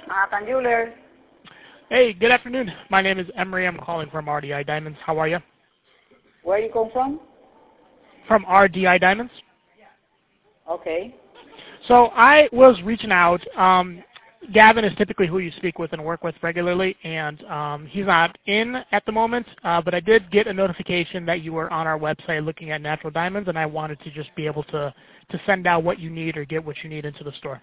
Can you learn? Hey, good afternoon. My name is Emery. I'm calling from RDI Diamonds. How are you? Where you come from? From RDI Diamonds. Okay. So I was reaching out. Gavin is typically who you speak with and work with regularly, and he's not in at the moment, but I did get a notification that you were on our website looking at natural diamonds, and I wanted to just be able to send out what you need or get what you need into the store.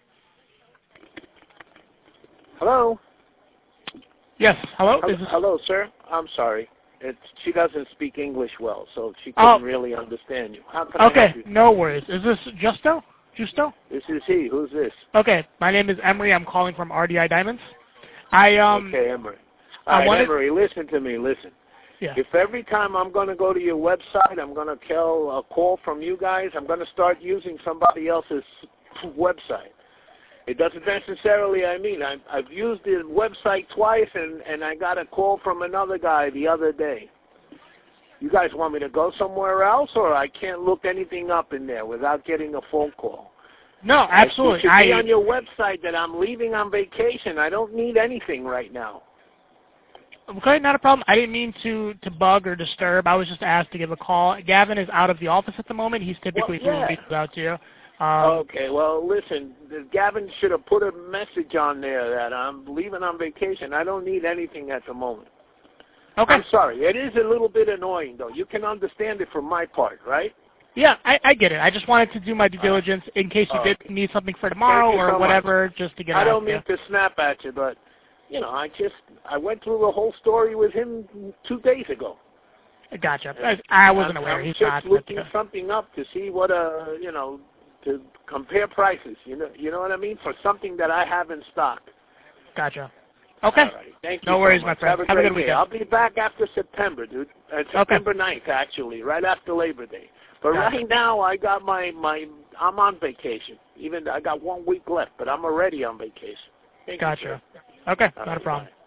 Hello? Yes, hello? Hello, sir. I'm sorry. She doesn't speak English well, so she couldn't really understand you. How can I help you? Okay, no worries. Is this Justo? This is he. Who's this? Okay, my name is Emery. I'm calling from RDI Diamonds. Okay, Emery. All right, Emery, listen to me. Listen. Yeah. If every time I'm going to go to your website, I'm going to kill a call from you guys, I'm going to start using somebody else's website. It doesn't necessarily, I've used the website twice, and I got a call from another guy the other day. You guys want me to go somewhere else, or I can't look anything up in there without getting a phone call? No, absolutely. It should be on your website that I'm leaving on vacation. I don't need anything right now. Okay, not a problem. I didn't mean to bug or disturb. I was just asked to give a call. Gavin is out of the office at the moment. He's typically who reaches out to you. Okay, well, listen, Gavin should have put a message on there that I'm leaving on vacation. I don't need anything at the moment. Okay. I'm sorry. It is a little bit annoying, though. You can understand it from my part, right? Yeah, I get it. I just wanted to do my due diligence in case you did need something for tomorrow or whatever, just to get I don't mean to snap at you, but, I went through the whole story with him 2 days ago. Gotcha. I wasn't aware. I'm just looking something up to see what, to compare prices, you know what I mean, for something that I have in stock. Gotcha. Okay. All right. Thank you. No worries, so much. my friend. Have a good weekend. I'll be back after September, dude. September 9th, actually, right after Labor Day. But right now, I got I'm on vacation. I got 1 week left, but I'm already on vacation. Thank you, sir. Okay, All not a problem. Bye.